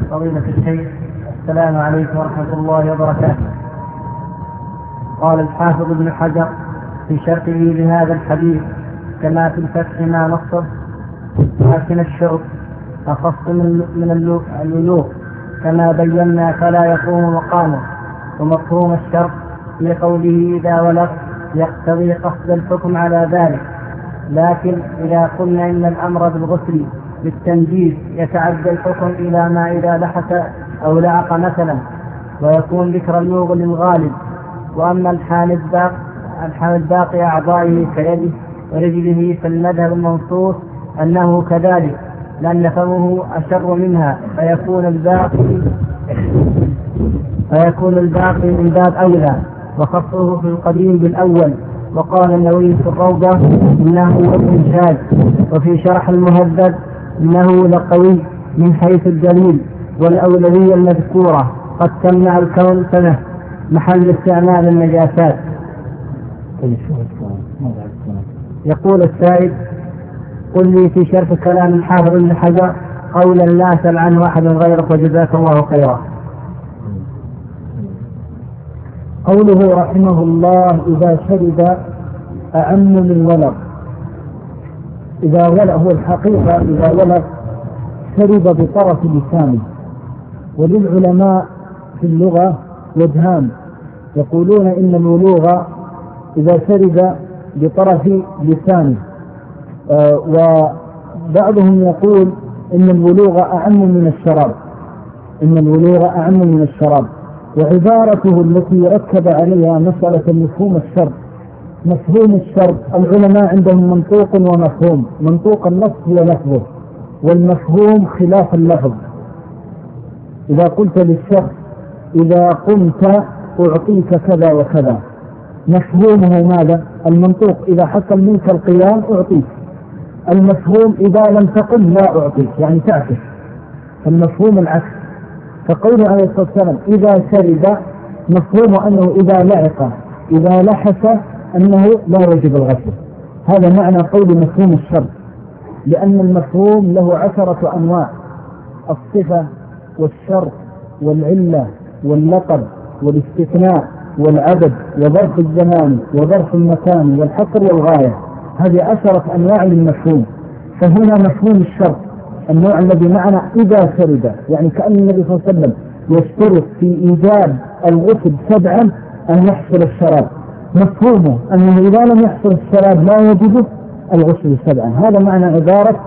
فضيلة الشيخ، السلام عليكم ورحمة الله وبركاته. قال الحافظ ابن حجر في شرحه لهذا الحديث كما في الفتح ما نصه: لكن الشرط أخص من الولوغ كما بينا فلا يقوم مقامه. ومفهوم الشرط لقوله إذا ولغ يقتضي قصد الحكم على ذلك. لكن إذا قلنا إن الأمر بالغسل بالتنجيز يتعدى الحكم إلى ما إذا لحس أو لعق مثلا، ويكون ذكر النوغ للغالب. وأما الحال الباقي أعضائه كيده ورجله فالمذهب المنصوص أنه كذلك، لأن فمه أشر منها فيكون الباقي من باب أولى، وخصه في القديم بالأول. وقال النووي في الروضة إنه ابن شاذ، وفي شرح المهذب إنه لقوي من حيث الدليل، والأولوية المذكورة قد تمنع الكون سنة محل استعمال النجاسات. يقول السائل: قل لي في شرح كلام الحافظ ابن حجر قولا لا أسأل عنه أحد غيرك وجزاك الله خيرا. قوله رحمه الله: إذا شرب أعم من ولغ. إذا ولغ هو الحقيقة، إذا ولغ شرب بطرف لسانه. وللعلماء في اللغة وجهان: يقولون إن الولوغ إذا شرب بطرف لسانه، وبعضهم يقول إن الولوغ أعم من الشراب. وعبارته التي ركب عليها مسألة مفهوم الشرط العلماء عندهم منطوق ومفهوم. منطوق النص هو لفظه، والمفهوم خلاف اللفظ. إذا قلت للشخص: إذا قمت أعطيك كذا وكذا، مفهومه ماذا؟ المنطوق إذا حصل منك القيام أعطيك. المفهوم إذا لم تقم لا أعطيك، يعني تعكس. فالمفهوم العكس. فقوله عليه الصلاة والسلام إذا شرب، مفهومه أنه إذا لعق إذا لحس أنه لا يجب الغسل. هذا معنى قول مفهوم الشرط، لأن المفهوم له 10 أنواع: الصفة والشرط والعلة واللقب والاستثناء والعدد وظرف الزمان وظرف المكان والحصر والغاية. هذه 10 أنواع للمفهوم. فهنا مفهوم الشرط النوع الذي معنا إذا شرب، يعني كأن النبي صلى الله عليه وسلم يشترط في إيجاب الغسل 7 أن يحصل الشراب. مفهومه أنه إذا لم يحصل الشراب لا يجب الغسل 7. هذا معنى عبارة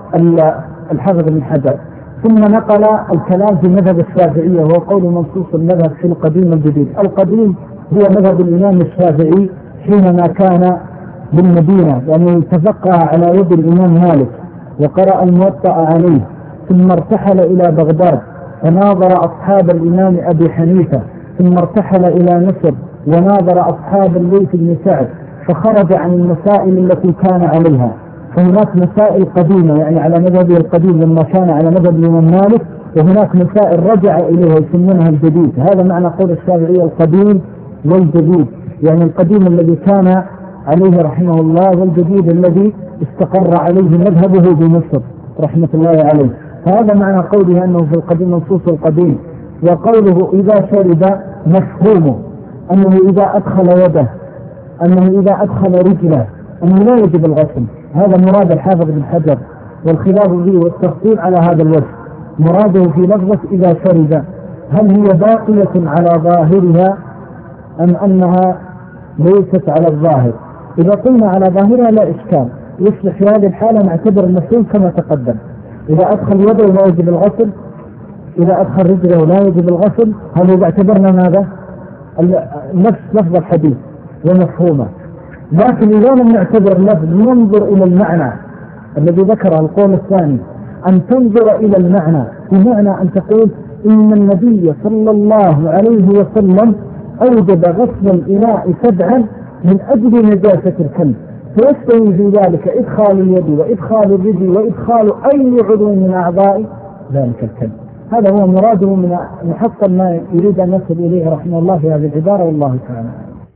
الحافظ ابن حجر. ثم نقل الكلام في مذهب الشافعية، وهو قول منصوص المذهب في القديم والجديد. القديم هو مذهب الإمام الشافعي حينما كان بالمدينة، يعني تفقه على يد الإمام مالك وقرأ الموطأ عليه، ثم ارتحل إلى بغداد فناظر أصحاب الإمام أبي حنيفة، ثم ارتحل إلى مصر وناظر أصحاب الليث بن سعد، فخرج عن المسائل التي كان عليها. فهناك مسائل قديمة يعني على مذهبه القديم لما كان على مذهب الإمام مالك، وهناك مسائل رجع إليها يسمونها الجديد. هذا معنى قول الشافعي القديم والجديد، يعني القديم الذي كان عليه رحمه الله، والجديد الذي استقر عليه مذهبه بمصر رحمة الله عليه. هذا معنى قوله أنه في القديم منصوص القديم. وقوله إذا شرب مفهومه أنه إذا أدخل يده، أنه إذا أدخل رجله، أنه لا يجب الغسل. هذا مراد الحافظ بن حجر، والخلاف فيه والتفصيل على هذا الوجه. مراده في لفظة إذا شرب هل هي باقية على ظاهرها أم أنها ليست على الظاهر؟ إذا قلنا على ظاهرها لا إشكال، يصلح في هذه الحالة نعتبر المسؤول كما تقدم. إذا أدخل يده لا يجب الغسل، إذا أدخل رجله لا يجب الغسل. هل إذا اعتبرنا ماذا؟ نفس لفظ الحديث ومفهومه. لكن إذا لم نعتبر اللفظ ننظر إلى المعنى الذي ذكره القول الثاني، أن تنظر إلى المعنى، بمعنى أن تقول إن النبي صلى الله عليه وسلم أوجب غسل الإناء 7 من أجل نجاسة الكلب، فيستوي في ذلك إدخال اليد وإدخال الرجل وإدخال أي عضو من أعضاء ذلك الكلب. هذا هو مراده من محصل ما يريد أن يصل إليه رحمه الله في هذه العبارة، والله تعالى.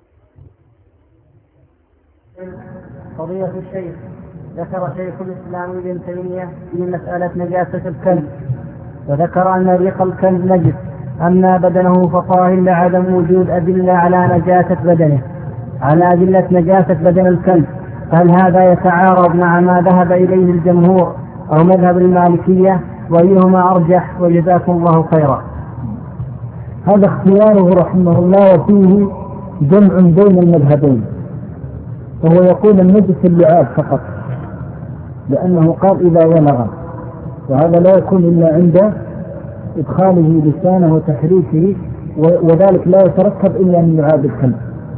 قضية الشيخ ذكر شيخ الإسلام ابن تيمية في مسألة نجاسة الكلب وذكر أن ريق الكلب نجس، أما بدنه فطاهر لعدم وجود أدلة على أدلة نجاسة بدن الكلب. هل هذا يتعارض مع ما ذهب إليه الجمهور أو مذهب المالكية؟ وأيهما أرجح؟ وجزاكم الله خيرا. هذا اختياره رحمه الله، وفيه جمع بين المذهبين. وهو يقول النجس اللعاب فقط، لأنه قال إذا ولغ، وهذا لا يكون إلا عند إدخاله لسانه وتحريكه، وذلك لا يتركب إلا من لعاب الكلب.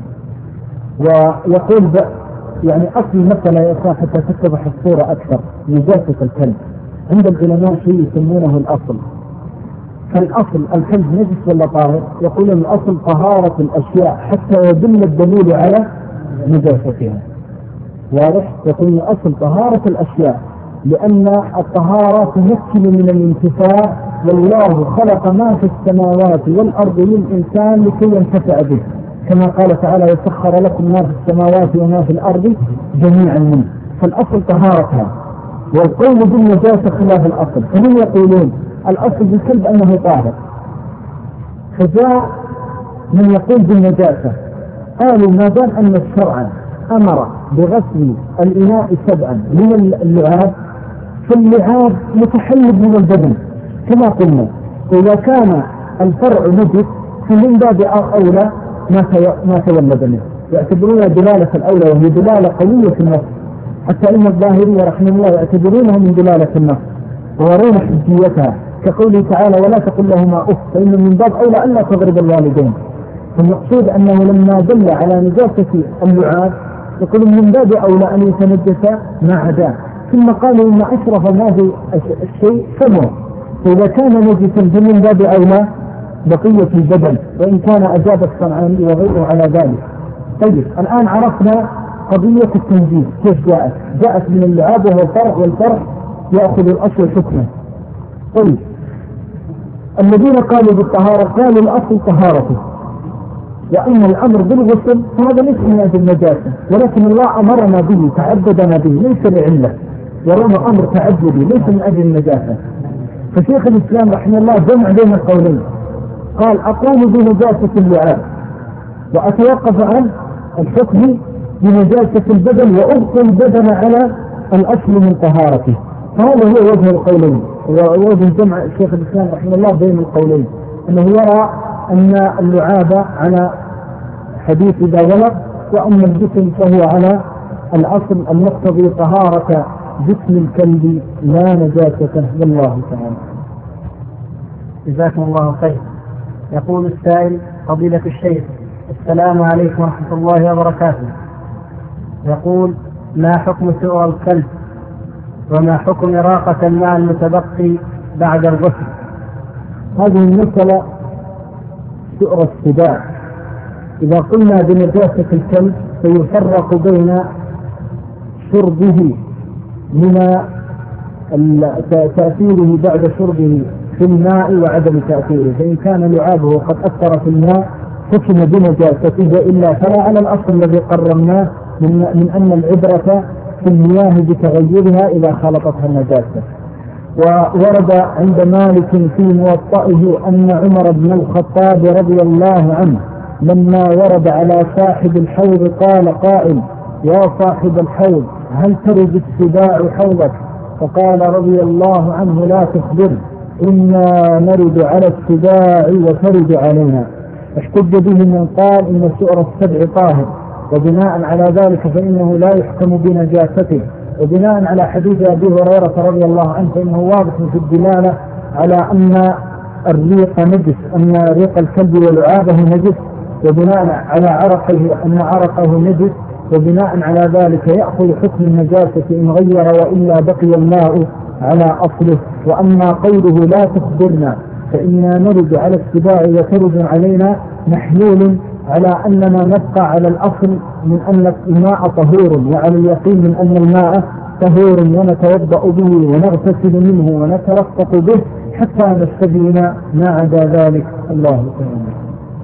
ويقول يعني أصل المسألة يا إخوان حتى تتضح الصورة أكثر، نجاسة الكلب عند العلماء شيء يسمونه الأصل. فالأصل الكلب نجس ولا طاهر؟ يقولون الأصل طهارة الأشياء حتى يدل الدليل على نجاستها. واضح؟ يقول الأصل طهارة الأشياء، لأن الطهارة تمكن من الانتفاع، والله خلق ما في السماوات والأرض للإنسان لكي ينتفع به، كما قال تعالى وسخر لكم ما في السماوات وما في الأرض جميعا منه. فالأصل طهارتها، والقول بالنجاسة خلاف الأصل. فهم يقولون الأصل بالكلب أنه طاهر، فجاء من يقول بالنجاسة قالوا ما دام أن الشرع أمر بغسل الإناء 7 من اللعاب، فاللعاب متحلب من البدن كما قلنا. إذا كان الفرع نجس فمن باب أولى ما تولد منه، يعتبرونها دلالة الأولى، وهي دلالة قوية في النص، حتى إن الظاهرية رحمه الله يعتبرونها من دلالة النص ويرون حجيتها، كقوله تعالى ولا تقل لهما أف، فإن من باب أولى ألا تضرب الوالدين. فالمقصود أنه لما دل على نجاسة اللعاب يقول من باب أولى أن يتنجس ما عداه. ثم قالوا إن أشرف ما في الشيء فمه، فإذا كان نجسا فمن باب أولى بقية البدن، وإن كان أجاب الصنعاني وغيره على ذلك. طيب الآن عرفنا قضية التنجيس كيف جاءت من اللعاب وهو الفرع، والفرع يأخذ الأصل حكمه. طيب الذين قالوا بالطهارة قالوا الأصل طهارته، وأن الأمر بالغسل فهذا ليس من أجل النجاسة، ولكن الله أمرنا به تعبدنا به ليس لعلة، يرون أمر تعبدي ليس من أجل النجاسة. فشيخ الإسلام رحمه الله جمع بين القولين، قال أقول بنجاسة اللعاب وأتوقف عن الحكم بنجاسة البدن، وأبقي البدن على الأصل من طهارته. فهذا هو وجه القولين، ووجه جمع شيخ الإسلام رحمه الله بين القولين، أنه يرى أن اللعاب على حديث إذا ولغ، وأن الجسم فهو على الأصل المقتضي طهارة جسم الكلب لا نجاسته. والله تعالى. جزاكم الله خير. يقول السائل فضيلة الشيخ السلام عليكم ورحمة الله وبركاته، يقول ما حكم سؤر الكلب، وما حكم إراقة الماء المتبقي بعد الغسل؟ هذه المسألة سؤر السباع. إذا قلنا بنجاسة الكلب فيفرق بين شربه من تأثيره بعد شربه في الماء وعدم تأثيره، فإن كان لعابه قد أثر في الماء حكم بنجاسته، وإلا فلا على الأصل الذي قررناه من أن العبرة في المياه بتغيرها إذا خلطتها النجاسة. وورد عند مالك في موطئه أن عمر بن الخطاب رضي الله عنه لما ورد على صاحب الحوض قال قائل يا صاحب الحوض هل ترد السباع حوضك؟ فقال رضي الله عنه لا تخبر، إنا نرد على السباع وترد علينا. احتج به من قال إن سؤر السبع طاهر، وبناء على ذلك فإنه لا يحكم بنجاسته، وبناء على حديث أبي هريرة رضي الله عنه فإنه واضح في الدلالة على أن الريق نجس، أن ريق الكلب ولعابه نجس، وبناء على عرقه أن عرقه نجس، وبناء على ذلك يأخذ حكم النجاسة إن غير، وإلا بقي الماء على أصله. وأما قوله لا تخبرنا فإنا نرد على السباع وترد علينا محمول على أننا نبقى على الأصل من أن الماء طهور، وعلى اليقين من أن الماء طهور، ونتوضأ به ونغتسل منه ونترفق به حتى نستبين ما عدا ذلك. الله تعالى.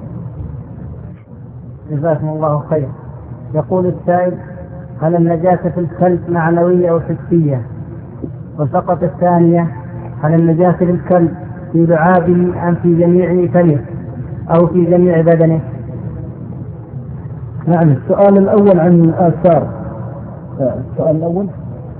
جزاكم الله خير. يقول السائل هل النجاسة في الكلب معنوية أو حسية؟ وسقط الثانية هل النجاسة في الكلب في لعابه أم في جميع فمه أو في جميع بدنه؟ نعم. السؤال الأول عن الآثار. السؤال الأول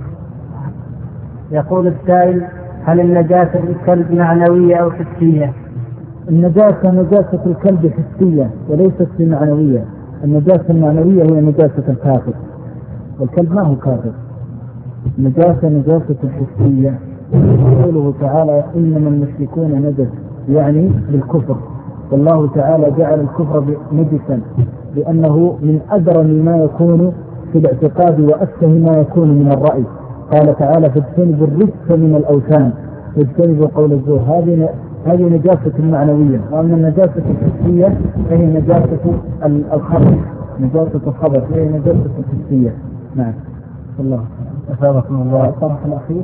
يقول السائل: هل النجاسة الكلب معنوية أو حسية؟ النجاسة نجاسة الكلب حسية وليست بمعنوية. النجاسة المعنوية هي نجاسة الكافر، والكلب ما هو كافر. نجاسة الحسية. قوله تعالى: إنما المشركون نجس، يعني بالكفر. والله تعالى جعل الكفر نجسا لأنه من أدرن ما يكون في الاعتقاد وأسه ما يكون من الرأي. قال تعالى: فاجتنبوا الرجس من الأوثان واجتنبوا قول الزور. هذه نجاسة معنوية. وأما النجاسة الحسية فهي نجاسة الخبر. نجاسة الخبر هي نجاسة الحسية. نعم. الله أثابكم الله. الطرف الأخير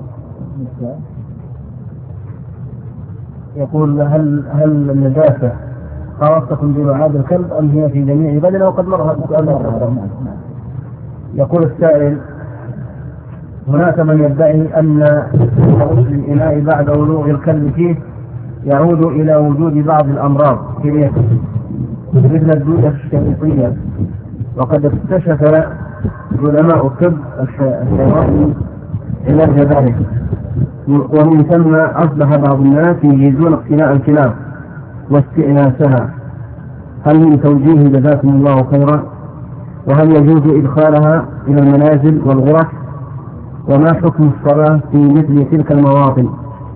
يقول: هل النجاسة خاصة بلعاب الكلب أم هي في جميع بدنه؟ وقد مر هذا السؤال. يقول السائل: هناك من يدعي أن خروج الإناء بعد ولوغ الكلب فيه يعود إلى وجود بعض الأمراض في مثل الدودة الشريطية، وقد اكتشف علماء الطب الحيواني علاج ذلك، ومن ثم أصبح بعض الناس يجيزون اقتناء الكلاب واستئناسها. هل من توجيه جزاكم الله خيرا؟ وهل يجوز إدخالها إلى المنازل والغرف؟ وما حكم الصلاة في مثل تلك المواطن؟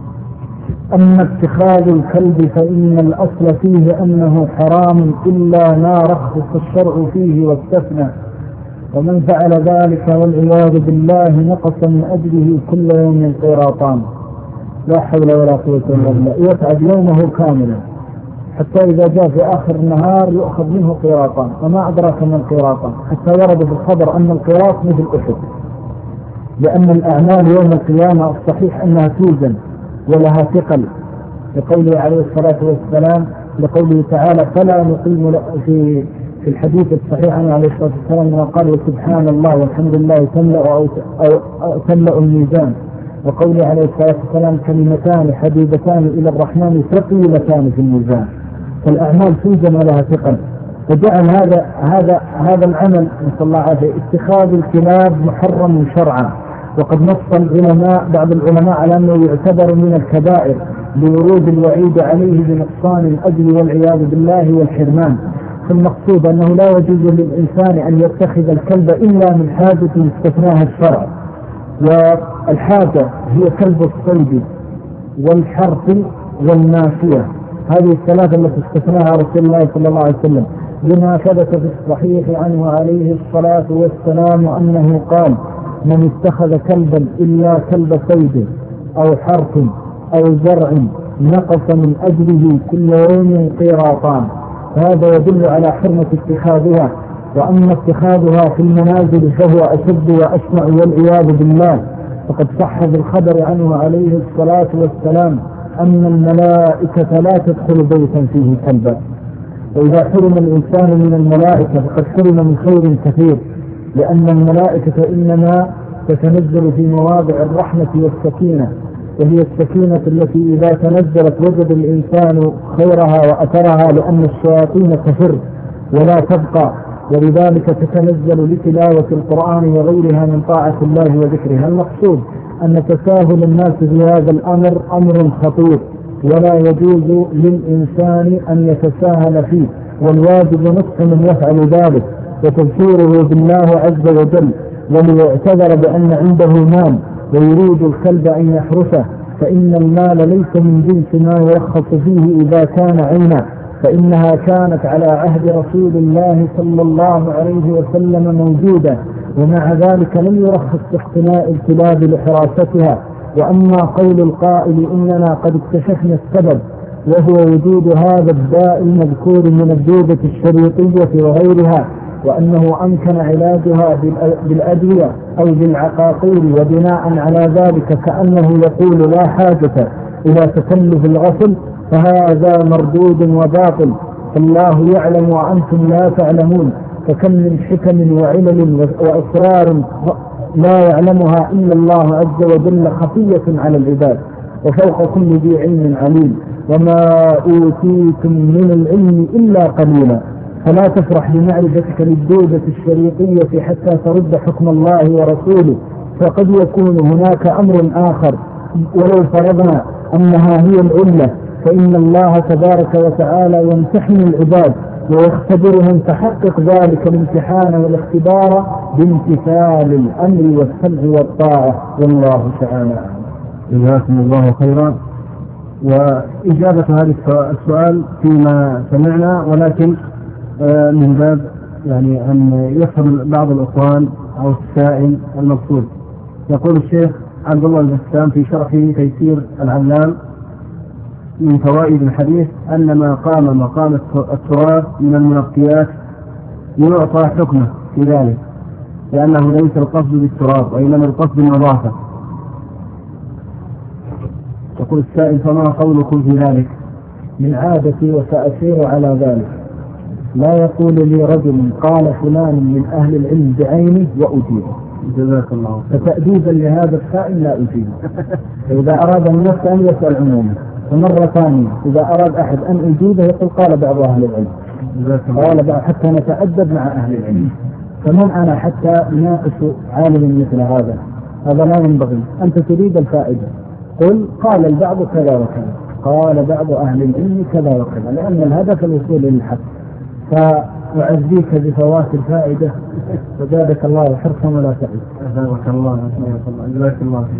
أما اتخاذ الكلب فإن الأصل فيه أنه حرام إلا ما رخص الشرع فيه واستثنى، ومن فعل ذلك والعياذ بالله نقص من أجله كل يوم قيراطان. لا حول ولا قوة إلا بالله. يتعب يومه كاملا حتى إذا جاء في آخر النهار يؤخذ منه قيراطان، وما أدراك من القيراطان، حتى ورد في الخبر أن القيراط مثل أحد. لأن الأعمال يوم القيامة الصحيح أنها توزن ولها ثقل، لقوله عليه الصلاة والسلام، لقوله تعالى: فلا نقيم في الحديث الصحيح عنه عليه الصلاة والسلام ما قال: سبحان الله والحمد لله تملأ الميزان. وقوله عليه الصلاة والسلام: كلمتان حبيبتان إلى الرحمن ثقيلتان في الميزان. فالأعمال توزن ولها ثقل. فجعل هذا العمل نسأل الله العافية اتخاذ الكلاب محرم شرعا. وقد نص بعض العلماء على أنه يعتبر من الكبائر لورود الوعيد عليه بنقصان الأجر والعياذ بالله والحرمان. فالمقصود أنه لا يجوز للإنسان أن يتخذ الكلب إلا من حاجة استثناها الشرع، والحاجة هي كلب الصيد والحرث والماشية. هذه الثلاثة التي استثناها رسول الله صلى الله عليه وسلم، لما ثبت في الصحيح عنه عليه الصلاة والسلام أنه قال: من اتخذ كلبا إلا كلب صيد أو حرث أو زرع نقص من أجله كل يوم قيراطان. هذا يدل على حرمة اتخاذها. وأما اتخاذها في المنازل فهو أشد وأشنع والعياذ بالله. فقد صح بالخبر عنه عليه الصلاة والسلام أن الملائكة لا تدخل بيتا فيه كلبا. وإذا حرم الإنسان من الملائكة فقد حرم من خير كثير، لأن الملائكة إنما تتنزل في مواضع الرحمة والسكينة، وهي السكينة التي إذا تنزلت وجد الإنسان خيرها وأثرها، لأن الشياطين تفر ولا تبقى، ولذلك تتنزل لتلاوة القرآن وغيرها من طاعة الله وذكرها. المقصود أن تساهل الناس في هذا الأمر أمر خطير، ولا يجوز للإنسان أن يتساهل فيه، والواجب نصح من يفعل ذلك وتذكيره بالله عز وجل. وليعتذر بأن عنده مال ويريد الكلب أن يحرسه، فإن المال ليس من جنس ما يرخص فيه إذا كان عينا، فإنها كانت على عهد رسول الله صلى الله عليه وسلم موجودة، ومع ذلك لم يرخص باقتناء الكلاب لحراستها. وأما قول القائل إننا قد اكتشفنا السبب، وهو وجود هذا الداء المذكور من الدودة الشريطية وغيرها، وأنه أمكن علاجها بالأدوية أو بالعقاقير، وبناء على ذلك كأنه يقول لا حاجة إلى تكلف الغسل، فهذا مردود وباطل. فالله يعلم وأنتم لا تعلمون، فكم من حكم وعلل وأسرار لا يعلمها إلا الله عز وجل خفية على العباد، وفوق كل ذي علم عليم. وما أوتيتم من العلم إلا قليلا. فلا تفرح بمعرفتك للدودة الشريطية حتى ترد حكم الله ورسوله، فقد يكون هناك أمر آخر. ولو فرضنا أنها هي العلة فإن الله تبارك وتعالى يمتحن العباد ويختبرهم، تحقق ذلك الامتحان والاختبار بامتثال الأمر والسمع والطاعة، والله تعالى. جزاكم الله خيرا. وإجابة هذا السؤال فيما سمعنا، ولكن من باب يعني أن يفهم بعض الأخوان أو السائل المقصود. يقول الشيخ عبد الله البسام في شرحه تيسير العلام من فوائد الحديث أن ما قام مقام التراب من المنقيات يعطى حكمه في ذلك، لأنه ليس القصد بالتراب وإنما القصد بالنظافة. يقول السائل فما قولكم في ذلك؟ من عادتي وسأسير على ذلك، لا يقول لي رجل قال فلان من أهل العلم بعينه وأجيبه. جزاك الله. فتأديبا لهذا السائل لا أجيبه. فإذا أراد من نفسه أن يسأل عموما، فمرة ثانية إذا أراد أحد أن أجيبه يقول قال بعض أهل العلم، قال بعض، حتى نتأدب مع أهل العلم. فمن أنا حتى ناقش عالم مثل هذا؟ هذا لا ينبغي. أنت تريد الفائدة، قل قال البعض كذا وكذا، قال بعض أهل العلم كذا وكذا، لأن الهدف الوصول للحق. فأعزيك بفوات الفائدة وزادك الله حرصا ولا تعيد. جزاك الله. جزاك الله خير.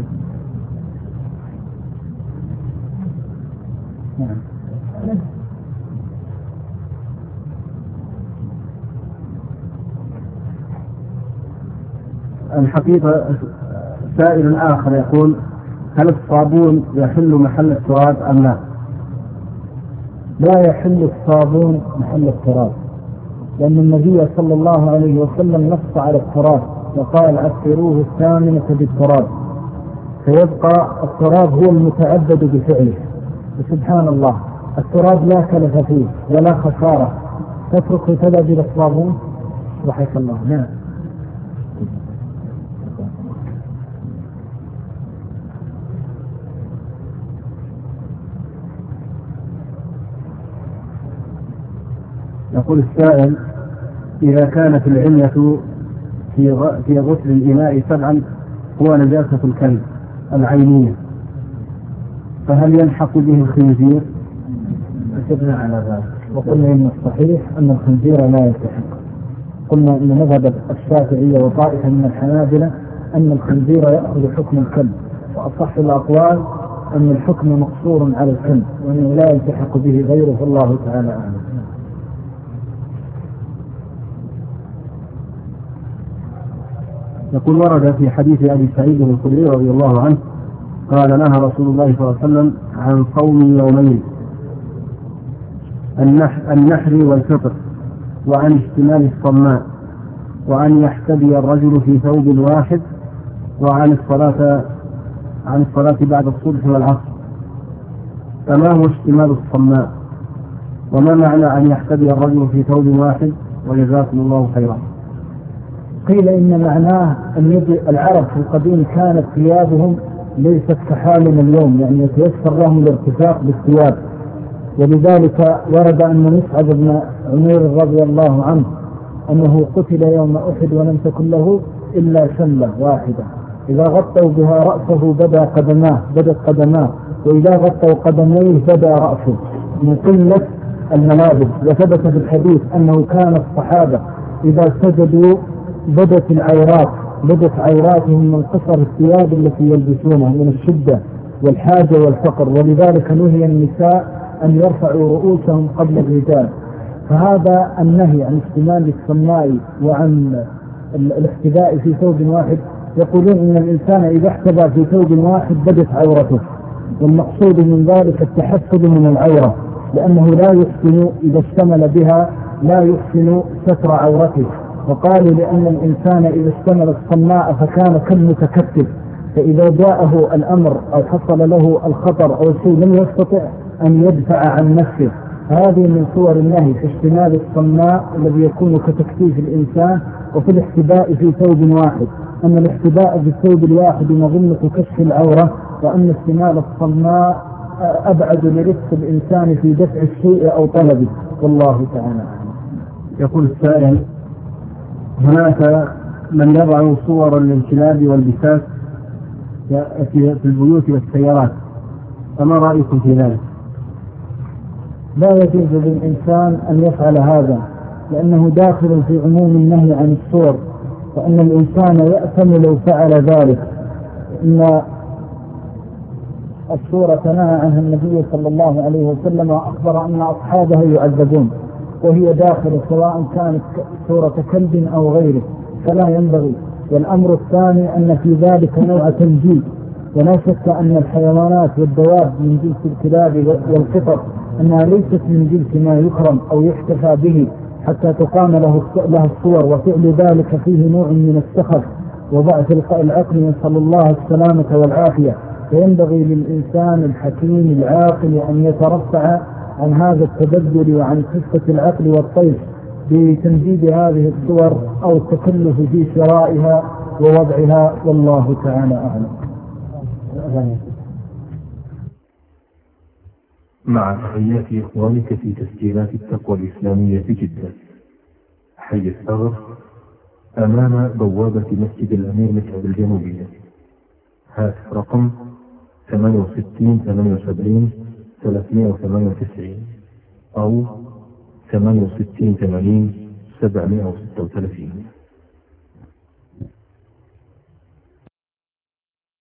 الحقيقة سائل آخر يقول هل الصابون يحل محل التراب أم لا؟ لا يحل الصابون محل التراب، لأن النبي صلى الله عليه وسلم نص على التراب وقال أكثروه الثامنة بالتراب، فيبقى التراب هو المتعبد بفعله. وسبحان الله التراب لا كلف فيه ولا خسارة، تترك تبدل الصابون رحمك الله. نعم. يقول السائل إذا كانت العلة في غسل الإناء سبعا هو نجاسة الكلب العينية، فهل يلحق به الخنزير؟ أجبنا على ذلك وقلنا إن الصحيح أن الخنزير لا يلتحق. قلنا إن مذهب الشافعية وطائفة من الحنابلة أن الخنزير يأخذ حكم الكلب، وأصح الأقوال أن الحكم مقصور على الكلب وأنه لا يلتحق به غيره، الله تعالى أعلم. يقول ورد في حديث أبي سعيد الخدري رضي الله عنه قال نهى رسول الله صلى الله عليه وسلم عن صوم يومين، النحر والفطر، وعن اشتمال الصماء، وأن يحتدي الرجل في ثوب واحد، وعن الصلاة بعد الصبح والعصر. فما هو اشتمال الصماء؟ وما معنى أن يحتدي الرجل في ثوب واحد؟ وجزاكم الله خيرا. قيل إن معناه أن العرب في القديم كانت ثيابهم ليست كحالنا اليوم، يعني يتيسر لهم الارتفاق بالثياب، ولذلك ورد أن مسعد بن عمير رضي الله عنه أنه قتل يوم أحد ولم تكن له إلا شلة واحدة، إذا غطوا بها رأسه بدت قدماه، وإذا غطوا قدميه بدا رأسه من قلة الملابس. وثبت في الحديث أنه كان الصحابة إذا سجدوا بدت عوراتهم من قصر الثياب التي يلبسونها من الشدة والحاجة والفقر، ولذلك نهي النساء أن يرفعوا رؤوسهم قبل الرجال. فهذا النهي عن اشتمال الصماء وعن الاحتداء في ثوب واحد، يقولون إن الإنسان إذا احتدى في ثوب واحد بدت عورته، والمقصود من ذلك التحفظ من العورة، لأنه لا يحسن إذا اشتمل بها لا يحسن ستر عورته. وقالوا لأن الإنسان إذا اشتمل الصماء فكان كالمتكتف، فإذا جاءه الأمر أو حصل له الخطر أو شيء لم يستطع أن يدفع عن نفسه. هذه من صور النهي في اشتمال الصماء الذي يكون كتكتيف الإنسان، وفي الاحتباء في ثوب واحد. أما الاحتباء في الثوب الواحد مظنة كشف العورة، وأن اشتمال الصماء أبعد لرزق الإنسان في دفع الشيء أو طلبه، والله تعالى. يقول السائل: هناك من يضع صور للكلاب والبساس في البيوت والسيارات، فما رأيكم في ذلك؟ لا يجوز للإنسان أن يفعل هذا، لأنه داخل في عموم النهي عن الصور، فإن الإنسان يأثم لو فعل ذلك. إن الصورة نهى عنها النبي صلى الله عليه وسلم، وأخبر أن أصحابه يعذبون وهي داخل، سواء كانت صورة كلب أو غيره، فلا ينبغي. والأمر الثاني أن في ذلك نوع تنجيل، ولا شك أن الحيوانات والدواب من جنس الكلاب والقطط أنها ليست من جنس ما يكرم أو يحتفى به حتى تقام له الصور، وفعل ذلك فيه نوع من السخف وضعف العقل، نسأل الله السلامة والعافية. فينبغي للإنسان الحكيم العاقل أن يترفع عن هذا التبذل وعن خفة العقل والطيش بتنجيد هذه الصور أو التكلف في شرائها ووضعها، والله تعالى أعلم. مع تحيات إخوانك في تسجيلات التقوى الإسلامية في جدة، حي الثغر، أمام بوابة مسجد الأمير مسعود الجنوبية. هاتف رقم 68 78 398 أو 68 80 736.